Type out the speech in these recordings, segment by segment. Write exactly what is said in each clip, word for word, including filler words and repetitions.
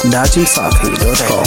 dachi msafi dot com.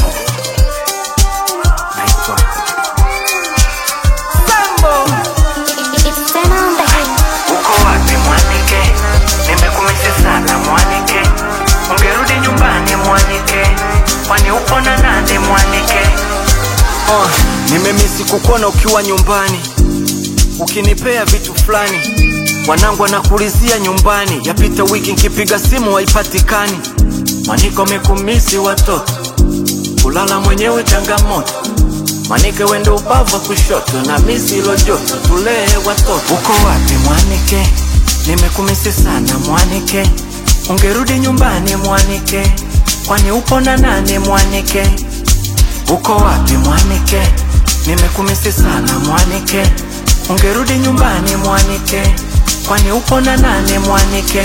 Uko wapi mwanike? Nimekumisi sana mwanike. Ungerudi nyumbani mwanike. Kwani upo na nani mwanike? Oh, nimemisi kukuona ukiwa nyumbani, ukinipea vitu fulani. Wanangu wanakulizia nyumbani, yapita wiki nkipiga simu haipatikani. Mwanike umekumisi watoto, kulala mwenyewe changamoto. Mwanike wendo ubavu kushoto, na misi ilo joto, tulee watoto. Uko wapi mwanike? Nimekumisi sana mwanike. Ungerudi nyumbani mwanike. Kwani upo na nani mwanike? Uko wapi mwanike? Nimekumisi sana mwanike. Ungerudi nyumbani mwanike. Kwani upo na nani mwanike?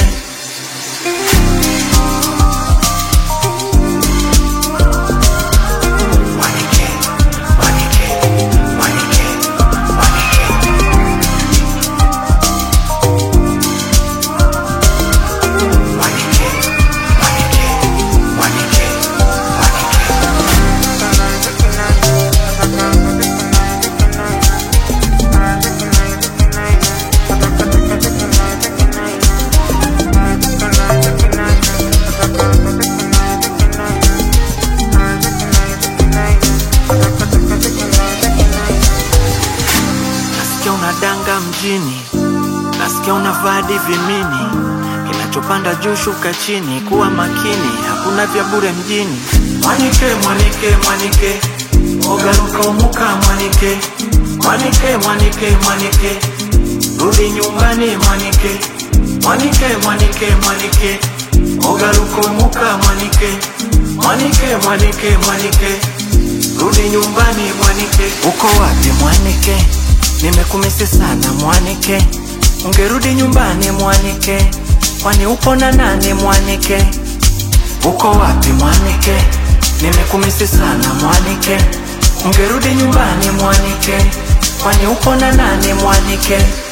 Unadanga mjini, nasikia unavadi vimini. Kinachopanda juu shuka chini, kuwa makini, hakuna vya bure mjini. Mwanike, mwanike, mwanike, ogaruka umuka mwanike. Mwanike, mwanike, mwanike, rudi nyumbani mwanike. Mwanike, mwanike, mwanike, ogaruka umuka mwanike. Mwanike, mwanike, mwanike, rudi nyumbani mwanike. Uko wapi mwanike? Nimekumisi sana mwanike. Ungerudi nyumbani mwanike. Kwani upo na nani mwanike? Uko wapi mwanike? Nimekumisi sana mwanike. Ungerudi nyumbani mwanike. Kwani upo na nani mwanike?